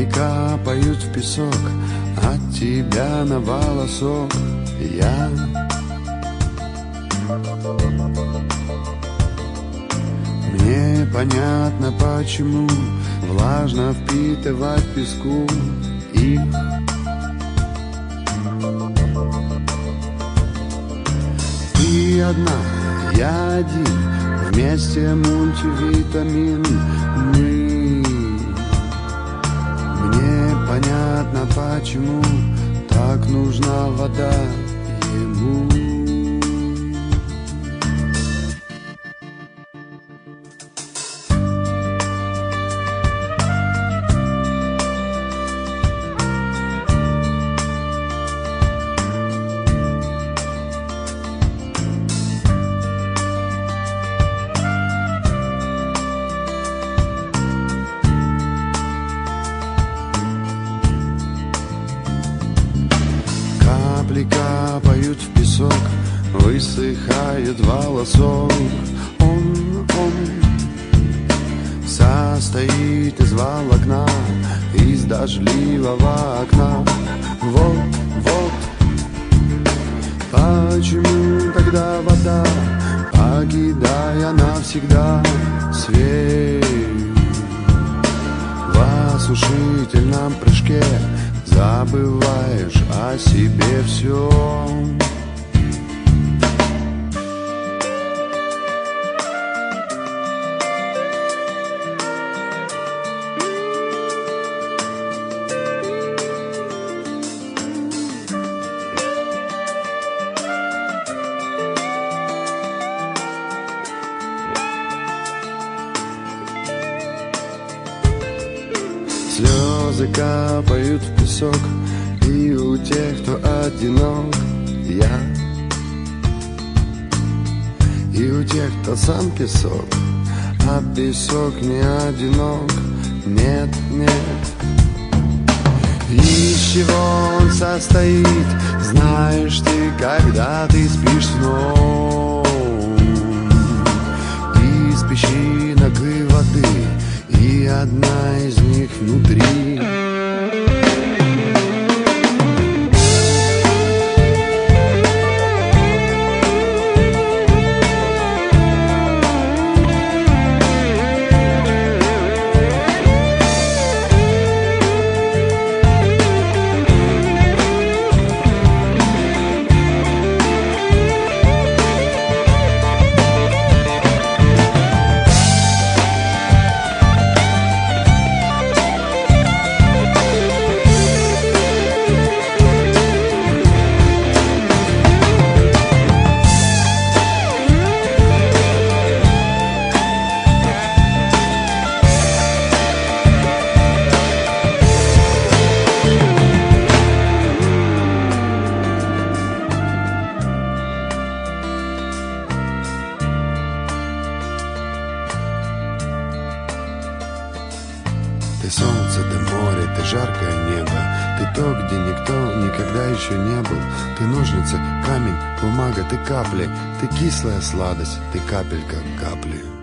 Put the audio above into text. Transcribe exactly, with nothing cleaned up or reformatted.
Капли капают в песок, от тебя на волосок я. Мне понятно, почему влажно впитывать песку их. Ты одна, я один, вместе мультивитамин мы. Мне понятно, почему так нужна вода ему. Капли капают в песок, высыхает волосок. Он, он состоит из волокна, из дождливого окна. Вот, вот, почему тогда вода, покидая навсегда свет, в осушительном прыжке забываешь о себе все. Слезы капают в песок, и у тех, кто одинок, я. И у тех, кто сам песок, а песок не одинок, нет, нет. Из чего он состоит, знаешь ты, когда ты спишь сном. Из песчинок и воды, и одна из них внутри. Ты солнце, ты море, ты жаркое небо, ты то, где никто никогда еще не был. Ты ножницы, камень, бумага, ты капли, ты кислая сладость, ты капелька капли.